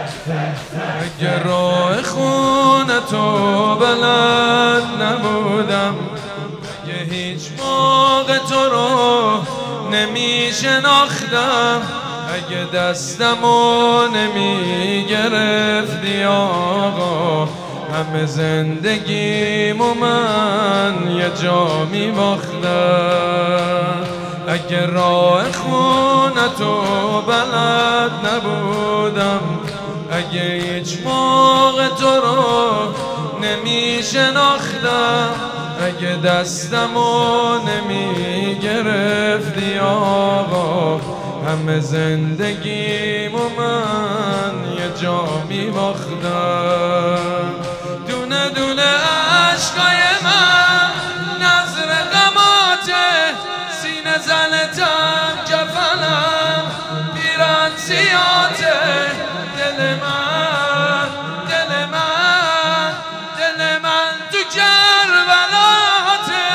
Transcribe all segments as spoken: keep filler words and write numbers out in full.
اگه راه خونه تو بلد نبودم، اگه هیچ موقع تو رو نمی شناختم، اگه دستمو نمی گرفتی آقا، همه زندگیمو من یه جا می باختم. اگه راه خونه تو بلد نبودم، اگه هیچ موقع تو رو نمی شناختم، اگه دستمو نمی گرفتی آقا، همه زندگیمو من یه جا می باختم. دونه دونه عشقای من نظر غماته، سینه زنتم کفنم بیرن سیاته. دل من دل من دل من تو کربلاته.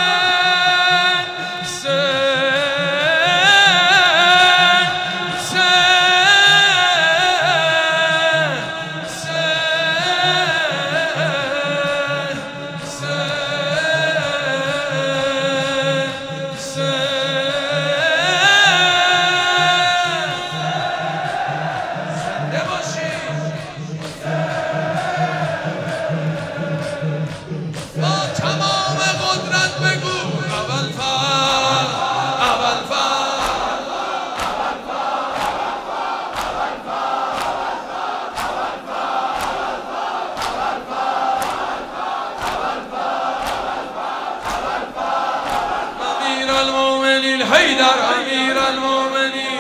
حیدر امیر المومنین،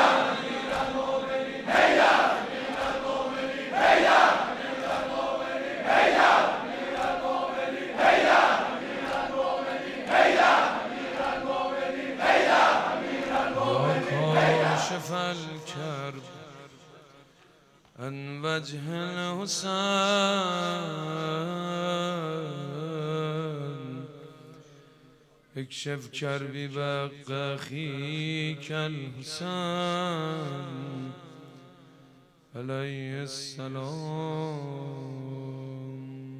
کاشف الکرب عن وجه الحسین، اکشف کربی بق اخیک الحسین علیه السلام.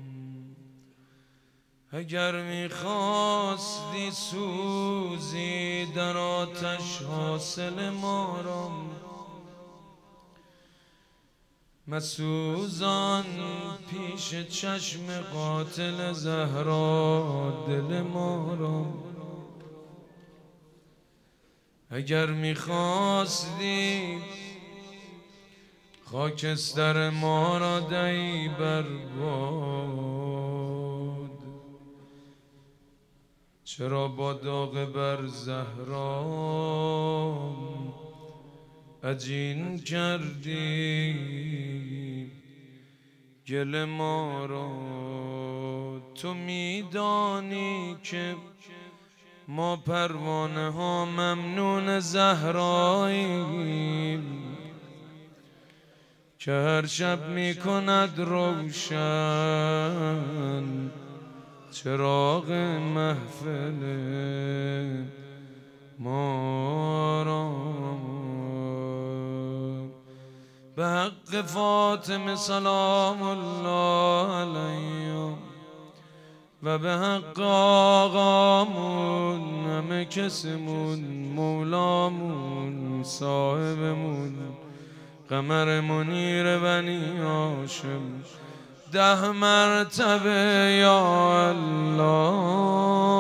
اگر میخواستی سوزی در آتش حاصل ما را، مسوزان پیش چشم قاتل زهرا دل ما را. اگر میخواستی خاکستر ما را دهی بر باد، چرا با داغ بر زهرا عجین کردی گل ما را. تو میدانی که ما پروانه ها ممنون زهراییم، که هر شب میکند روشن چراغ محفل ما را. به حق فاطمه سلام الله علیه و به حق آقامون، همه کسمون، مولامون، صاحبمون، قمر منیر بنی هاشم، ده مرتبه یا الله.